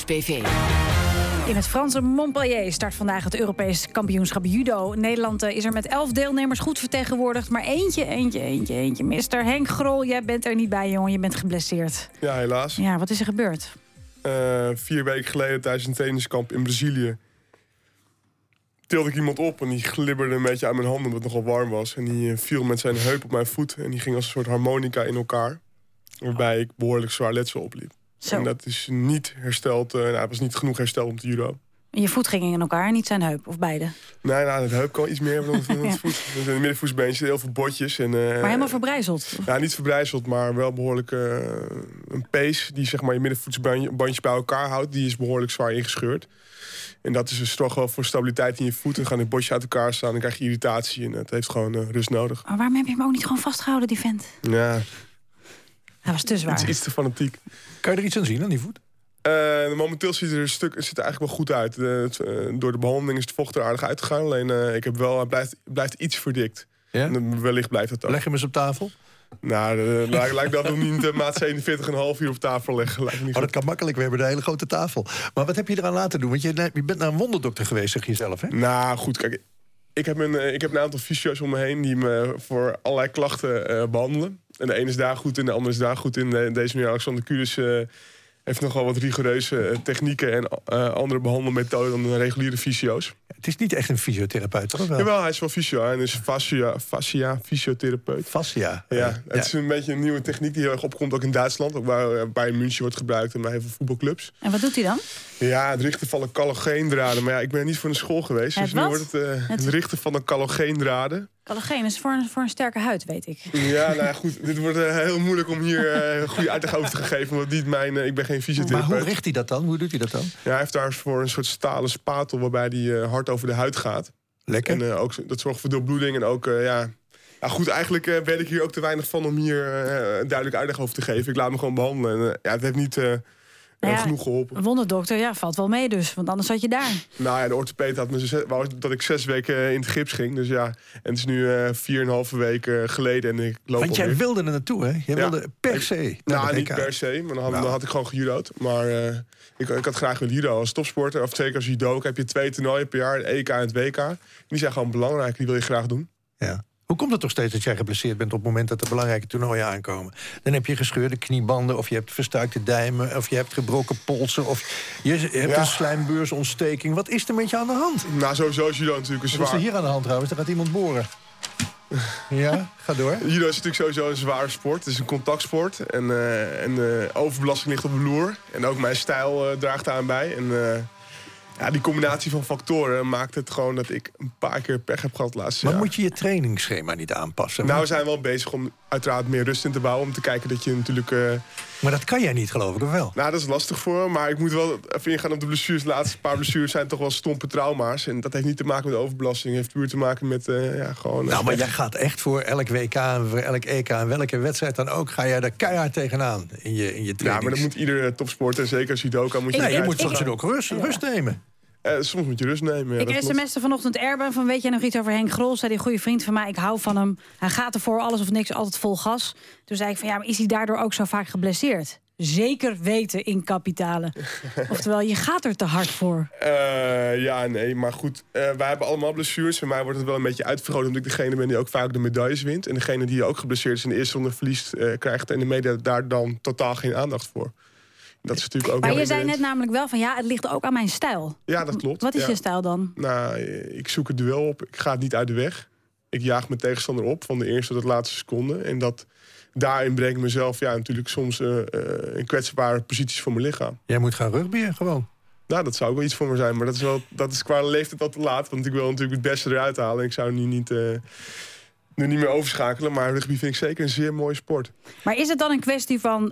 Nieuwsbv. In het Franse Montpellier start vandaag het Europees kampioenschap judo. Nederland is er met 11 deelnemers goed vertegenwoordigd. Maar eentje. Mister Henk Grol, jij bent er niet bij, jongen. Je bent geblesseerd. Ja, helaas. Ja, wat is er gebeurd? 4 weken geleden tijdens een trainingskamp in Brazilië tilde ik iemand op en die glibberde een beetje aan mijn handen omdat het nogal warm was. En die viel met zijn heup op mijn voet en die ging als een soort harmonica in elkaar. Waarbij ik behoorlijk zwaar letsel opliep. Zo. En dat is niet hersteld. Het was niet genoeg hersteld om te judo. En je voet ging in elkaar, niet zijn heup, of beide? Nee, het heup kan iets meer dan het voet. Dus in de middenvoetsbeentje heel veel botjes. En, maar helemaal verbrijzeld? Ja, niet verbrijzeld, maar wel behoorlijk een pees die zeg maar je middenvoetsbandjes bij elkaar houdt. Die is behoorlijk zwaar ingescheurd. En dat is dus toch wel voor stabiliteit in je voeten. Dan gaan die botjes uit elkaar staan, dan krijg je irritatie. En het heeft gewoon rust nodig. Maar waarom heb je hem ook niet gewoon vastgehouden, die vent? Ja. Hij was te zwaar. Iets te fanatiek. Kan je er iets aan zien, aan die voet? Momenteel ziet er eigenlijk wel goed uit. Door de behandeling is het vocht er aardig uitgegaan. Alleen hij blijft iets verdikt. Ja? En wellicht blijft het ook. Leg hem eens op tafel. Nou, lijkt dat nog niet maat 47,5 uur op tafel leggen. Dat kan makkelijk, we hebben een hele grote tafel. Maar wat heb je eraan laten doen? Want je bent naar een wonderdokter geweest, zeg je zelf, hè? Nou, goed, kijk. Ik heb een aantal fysio's om me heen die me voor allerlei klachten behandelen. En de ene is daar goed in, de andere is daar goed in. Deze meneer Alexander Kudes heeft nogal wat rigoureuze technieken en andere behandelmethoden dan de reguliere fysio's. Het is niet echt een fysiotherapeut, toch? Jawel, hij is wel fysio. Hij is fascia fysiotherapeut. Fascia. Ja, het is een beetje een nieuwe techniek die heel erg opkomt, ook in Duitsland. Ook waar bij München wordt gebruikt en bij heel veel voetbalclubs. En wat doet hij dan? Ja, het richten van collageendraden. Maar ja, ik ben er niet voor een school geweest. Dus nu wordt het richten van de collageendraden. Collageen is voor een sterke huid, weet ik. Ja, nou goed. Dit wordt heel moeilijk om hier een goede uitleg over te geven. Want ik ben geen fysiotherapeut. Maar hoe richt hij dat dan? Hoe doet hij dat dan? Ja, hij heeft daarvoor een soort stalen spatel waarbij hij hard over de huid gaat. Lekker. En ook, dat zorgt voor doorbloeding. En ook, ja, goed, eigenlijk weet ik hier ook te weinig van om hier duidelijk uitleg over te geven. Ik laat me gewoon behandelen. En, het heeft niet genoeg geholpen. Een wonderdokter, ja, valt wel mee dus. Want anders zat je daar. Nou ja, de orthopeed had me wou dat ik 6 weken in het gips ging. Dus ja, en het is nu 4,5 weken geleden en ik loop. Want jij wilde er naartoe, hè? Jij wilde per se. Nou, niet per se, maar dan had ik gewoon gejudo'd. Maar ik had graag willen judo als topsporter. Of zeker als judoka heb je 2 toernooien per jaar, het EK en het WK. Die zijn gewoon belangrijk, die wil je graag doen. Ja. Hoe komt het toch steeds dat jij geblesseerd bent op het moment dat er belangrijke toernooien aankomen? Dan heb je gescheurde kniebanden, of je hebt verstuikte dijmen, of je hebt gebroken polsen, of je hebt een slijmbeursontsteking. Wat is er met je aan de hand? Nou, sowieso is judo natuurlijk een zwaar. Wat is er hier aan de hand trouwens? Er gaat iemand boren. Ja, ga door. Judo is natuurlijk sowieso een zware sport. Het is een contactsport. En overbelasting ligt op de loer. En ook mijn stijl draagt daaraan bij. En die combinatie van factoren maakt het gewoon dat ik een paar keer pech heb gehad laatst jaar. Maar moet je je trainingsschema niet aanpassen? Nou, we zijn wel bezig om uiteraard meer rust in te bouwen. Om te kijken dat je natuurlijk... Maar dat kan jij niet, geloof ik, of wel? Nou, dat is lastig voor me. Maar ik moet wel even ingaan op de blessures. De laatste paar blessures zijn toch wel stompe trauma's. En dat heeft niet te maken met overbelasting. Het heeft puur te maken met gewoon... Nou, maar jij gaat echt voor elk WK en voor elk EK... en welke wedstrijd dan ook, ga jij daar keihard tegenaan in je trainings. Ja, maar dat moet iedere topsporter, zeker als judoka... je moet soms ook rust nemen. Soms moet je rust nemen. Ik sms'te vanochtend Erben van weet jij nog iets over Henk Grol? Zei die goede vriend van mij, ik hou van hem. Hij gaat ervoor, alles of niks, altijd vol gas. Toen zei ik van ja, maar is hij daardoor ook zo vaak geblesseerd? Zeker weten in kapitalen. Oftewel, je gaat er te hard voor. Maar goed. Wij hebben allemaal blessures. Voor mij wordt het wel een beetje uitvergroot omdat ik degene ben die ook vaak de medailles wint. En degene die ook geblesseerd is in de eerste ronde verliest, krijgt in de media daar dan totaal geen aandacht voor. Dat is natuurlijk ook. Maar je zei net namelijk wel van het ligt ook aan mijn stijl. Ja, dat klopt. Wat is je stijl dan? Nou, ik zoek het duel op. Ik ga het niet uit de weg. Ik jaag mijn tegenstander op van de eerste tot de laatste seconde. En daarin breng ik mezelf natuurlijk soms in kwetsbare posities voor mijn lichaam. Jij moet gaan rugbyen gewoon. Nou, dat zou ook wel iets voor me zijn. Maar dat is qua leeftijd al te laat. Want ik wil natuurlijk het beste eruit halen. En ik zou nu niet meer overschakelen. Maar rugby vind ik zeker een zeer mooie sport. Maar is het dan een kwestie van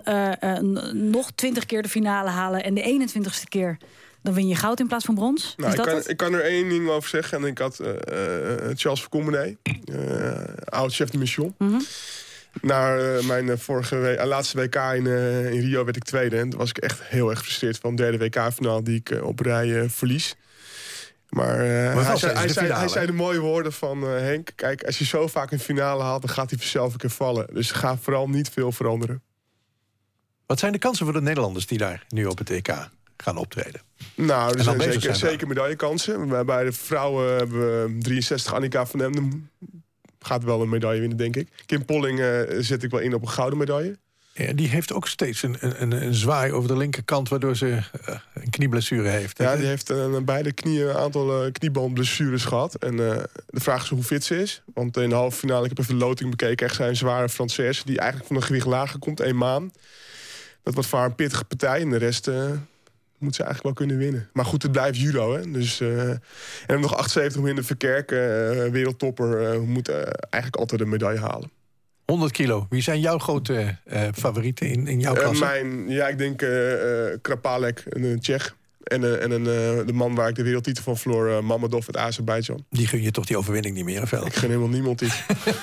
nog 20 keer de finale halen... en de 21ste keer dan win je goud in plaats van brons? Nou, ik kan er één ding over zeggen. En ik had Charles Vercombenet, oud-chef de mission... Na mijn laatste WK in Rio werd ik tweede. En toen was ik echt heel erg gefrustreerd van de derde WK-finale die ik op rij verlies. Maar hij zei de mooie woorden van Henk. Kijk, als je zo vaak een finale haalt, dan gaat hij vanzelf een keer vallen. Dus ga vooral niet veel veranderen. Wat zijn de kansen voor de Nederlanders die daar nu op het EK gaan optreden. Nou, er zijn zeker medaillekansen. Bij de vrouwen hebben we 63 Annika van Emden. Gaat wel een medaille winnen, denk ik. Kim Polling zet ik wel in op een gouden medaille. Ja, die heeft ook steeds een zwaai over de linkerkant, waardoor ze een knieblessure heeft. Ja, die heeft aan beide knieën een aantal kniebandblessures gehad. En de vraag is hoe fit ze is. Want in de halve finale, ik heb even de loting bekeken, echt zijn zware Française die eigenlijk van een gewicht lager komt, 1 maan. Dat wordt voor haar een pittige partij en de rest moet ze eigenlijk wel kunnen winnen. Maar goed, het blijft judo, hè. Dus, en dan nog 78 in de Verkerk, wereldtopper, moet eigenlijk altijd een medaille halen. 100 kilo. Wie zijn jouw grote favorieten in jouw klasse? Ik denk Krapalek, een Tsjech. En de man waar ik de wereldtitel van verloor, Mammadov uit Azerbeidzjan. Die gun je toch die overwinning niet meer, of wel? Ik gun helemaal niemand iets.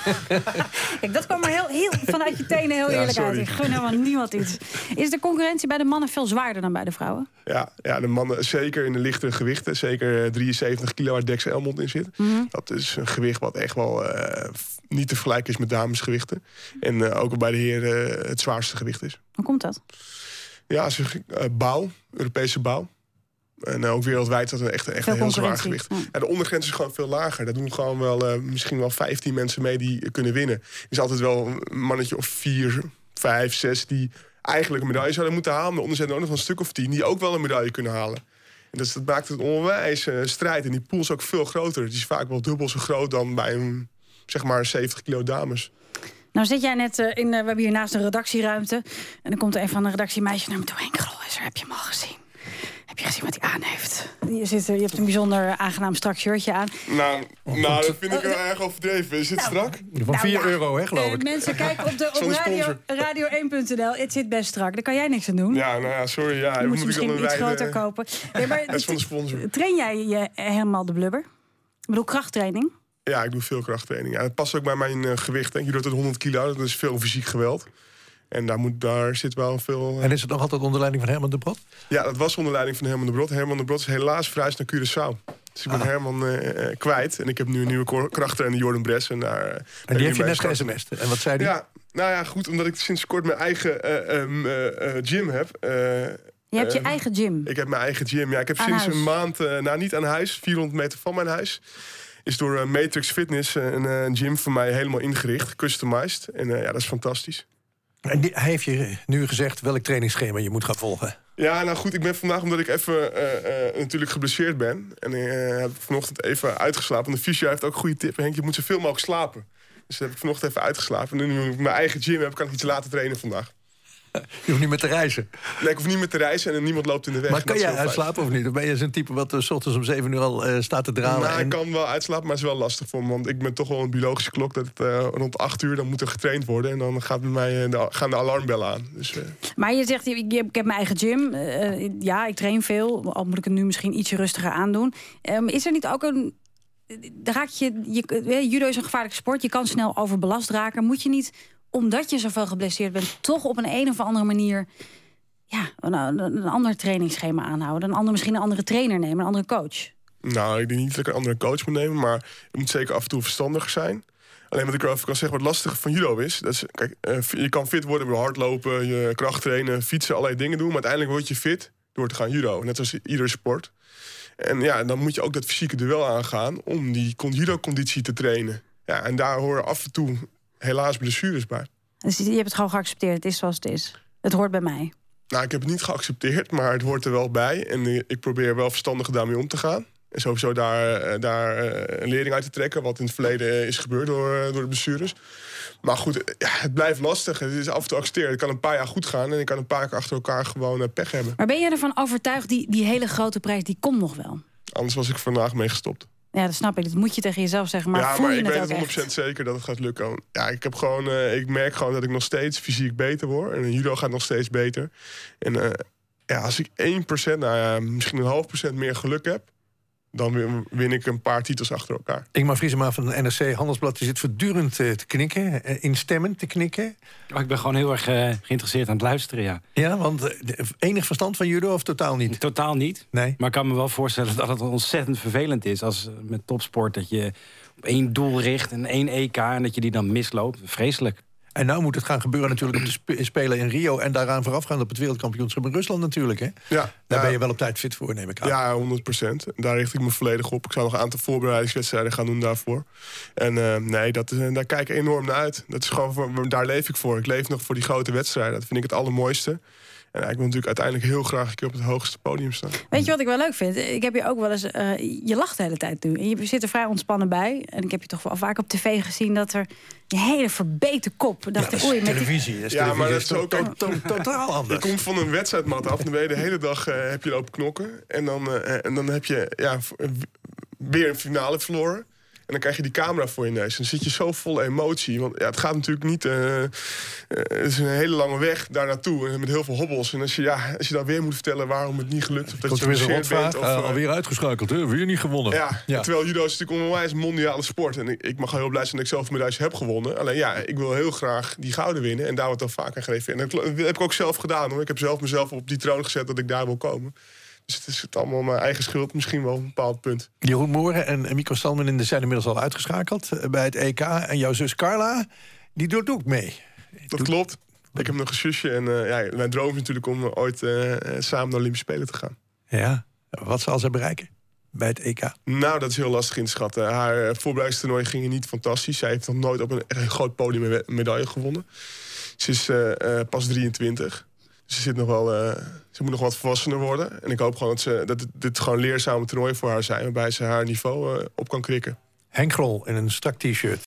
Kijk, dat kwam maar heel vanuit je tenen heel eerlijk uit. Ik gun helemaal niemand iets. Is de concurrentie bij de mannen veel zwaarder dan bij de vrouwen? Ja, de mannen zeker in de lichtere gewichten. Zeker 73 kilo waar Dex Elmond in zit. Mm-hmm. Dat is een gewicht wat echt wel niet te vergelijken is met damesgewichten. En ook bij de heren het zwaarste gewicht is. Hoe komt dat? Ja, bouw, Europese bouw. En ook wereldwijd is dat echt een heel zwaar gewicht. Ja, de ondergrens is gewoon veel lager. Daar doen gewoon wel misschien wel 15 mensen mee die kunnen winnen. Er is altijd wel een mannetje of 4, 5, 6 die eigenlijk een medaille zouden moeten halen. Maar onder zijn er ook nog een stuk of 10 die ook wel een medaille kunnen halen. En dat maakt het onwijs strijd. En die pool is ook veel groter. Die is vaak wel dubbel zo groot dan bij een, zeg maar, 70 kilo dames. Nou zit jij net we hebben hier naast een redactieruimte. En dan komt er een van de redactiemeisjes naar me toe. Henk Grol is er, heb je hem al gezien? Heb je gezien wat hij aan heeft? Je hebt een bijzonder aangenaam strak shirtje aan. Nou, dat vind ik wel erg overdreven. Is het strak? Van 4 euro, hè, geloof ik. Mensen, kijken op radio1.nl. Het zit best strak. Daar kan jij niks aan doen. Ja, sorry. Ja, je moet je misschien iets groter kopen. Nee, maar dat is van de sponsor. Train jij je helemaal de blubber? Ik bedoel, krachttraining? Ja, ik doe veel krachttraining. Ja, het past ook bij mijn gewicht. Je doet het 100 kilo, dat is veel fysiek geweld. En daar zit wel veel... En is het nog altijd onder leiding van Herman de Brot? Ja, dat was onder leiding van Herman de Brot. Herman de Brot is helaas verhuisd naar Curaçao. Dus ik ben Herman kwijt. En ik heb nu een nieuwe krachttrainer, Jordan Bress. En die heeft je net ge-sms'd. En wat zei die? Ja, nou ja, goed, omdat ik sinds kort mijn eigen gym heb. Je hebt je eigen gym? Ik heb mijn eigen gym, ja. Ik heb aan sinds huis. een maand, niet aan huis, 400 meter van mijn huis... is door Matrix Fitness een gym voor mij helemaal ingericht, customized. En dat is fantastisch. En hij heeft je nu gezegd welk trainingsschema je moet gaan volgen? Ja, nou goed, ik ben vandaag, omdat ik even natuurlijk geblesseerd ben... en heb ik vanochtend even uitgeslapen. Want de fysio heeft ook goede tip. Henk, je moet zoveel mogelijk slapen. Dus dat heb ik vanochtend even uitgeslapen. En nu ik mijn eigen gym heb, kan ik iets laten trainen vandaag. Je hoeft niet meer te reizen. Nee, ik hoef niet meer te reizen en niemand loopt in de weg. Maar kan jij uitslapen of niet? Of ben je zo'n type wat 's ochtends om 7 uur al staat te dralen? Nou, ik kan wel uitslapen, maar het is wel lastig voor me. Want ik ben toch wel een biologische klok. Dat rond 8 uur dan moet er getraind worden. En dan gaat bij mij, gaan de alarmbellen aan. Dus, Maar je zegt, ik heb mijn eigen gym. Ja, ik train veel. Al moet ik het nu misschien ietsje rustiger aandoen. Is er niet ook een... Judo is een gevaarlijke sport. Je kan snel overbelast raken. Moet je niet... omdat je zoveel geblesseerd bent, toch op een of andere manier een ander trainingsschema aanhouden. Misschien een andere trainer nemen, een andere coach. Nou, ik denk niet dat ik een andere coach moet nemen, maar je moet zeker af en toe verstandiger zijn. Alleen wat ik erover kan zeggen, wat lastig van judo is... kijk, je kan fit worden door hardlopen, je kracht trainen, fietsen, allerlei dingen doen... maar uiteindelijk word je fit door te gaan judo, net als iedere sport. En ja, dan moet je ook dat fysieke duel aangaan om die judo-conditie te trainen. Ja, en daar horen af en toe... helaas blessures bij. Dus je hebt het gewoon geaccepteerd, het is zoals het is. Het hoort bij mij. Nou, ik heb het niet geaccepteerd, maar het hoort er wel bij. En ik probeer wel verstandig daarmee om te gaan. En sowieso daar een lering uit te trekken... wat in het verleden is gebeurd door de blessures. Maar goed, het blijft lastig. Het is af en toe accepteren. Het kan een paar jaar goed gaan... en ik kan een paar keer achter elkaar gewoon pech hebben. Maar ben je ervan overtuigd, die hele grote prijs, die komt nog wel? Anders was ik vandaag mee gestopt. Ja, dat snap ik. Dat moet je tegen jezelf zeggen. Maar voel je ik het weet ook 100% zeker dat het gaat lukken. Ja, ik merk gewoon dat ik nog steeds fysiek beter word. En judo gaat nog steeds beter. En als ik 1%, misschien een 0,5% meer geluk heb... dan win ik een paar titels achter elkaar. Ingmar Vriesema van de NRC Handelsblad... die zit voortdurend te knikken, instemmend te knikken. Ik ben gewoon heel erg geïnteresseerd aan het luisteren, ja. Ja, want enig verstand van judo of totaal niet? Totaal niet. Nee. Maar ik kan me wel voorstellen dat het ontzettend vervelend is... als met topsport dat je op één doel richt en één EK... en dat je die dan misloopt. Vreselijk. En nou moet het gaan gebeuren natuurlijk op de Spelen in Rio... en daaraan voorafgaand op het wereldkampioenschap in Rusland natuurlijk. Hè? Ja, Daar ben je wel op tijd fit voor, neem ik aan. Ja, 100%. Daar richt ik me volledig op. Ik zou nog een aantal voorbereidingswedstrijden gaan doen daarvoor. En daar kijk ik enorm naar uit. Dat is gewoon, daar leef ik voor. Ik leef nog voor die grote wedstrijden. Dat vind ik het allermooiste. En ik wil natuurlijk uiteindelijk heel graag een keer op het hoogste podium staan. Weet je wat ik wel leuk vind? Ik heb je ook wel eens... je lacht de hele tijd nu. En je zit er vrij ontspannen bij. En ik heb je toch wel vaak op tv gezien... dat er een hele verbeten kop... televisie. Maar dat is ook totaal anders. Je komt van een wedstrijdmat af. Dan ben je de hele dag heb je lopen knokken. En dan heb je weer een finale verloren. En dan krijg je die camera voor je neus. Dan zit je zo vol emotie. Want het gaat natuurlijk niet... het is een hele lange weg daar naartoe. Met heel veel hobbels. En als je dan weer moet vertellen waarom het niet gelukt... of dat je geblesseerd bent... alweer uitgeschakeld, hè? Weer niet gewonnen. Ja. Terwijl judo is natuurlijk onwijs een mondiale sport. En ik mag heel blij zijn dat ik zelf medailles heb gewonnen. Alleen ik wil heel graag die gouden winnen. En daar wordt dan vaak aan gegeven. En dat heb ik ook zelf gedaan, hoor. Ik heb zelf mezelf op die troon gezet dat ik daar wil komen. Dus het is allemaal mijn eigen schuld, misschien wel op een bepaald punt. Jeroen Mooren en Mikko Salminen zijn inmiddels al uitgeschakeld bij het EK. En jouw zus Carla, die doet ook mee. Dat klopt. Ik heb nog een zusje en mijn droom is natuurlijk om ooit samen naar de Olympische Spelen te gaan. Ja, wat zal ze bereiken bij het EK? Nou, dat is heel lastig in te schatten. Haar voorbereidingstoernooi ging niet fantastisch. Zij heeft nog nooit op een groot podium een medaille gewonnen. Ze is pas 23. Ze moet nog wat volwassener worden. En ik hoop gewoon dat dit gewoon leerzame toernooi voor haar zijn... waarbij ze haar niveau op kan krikken. Henk Grol in een strak t-shirt.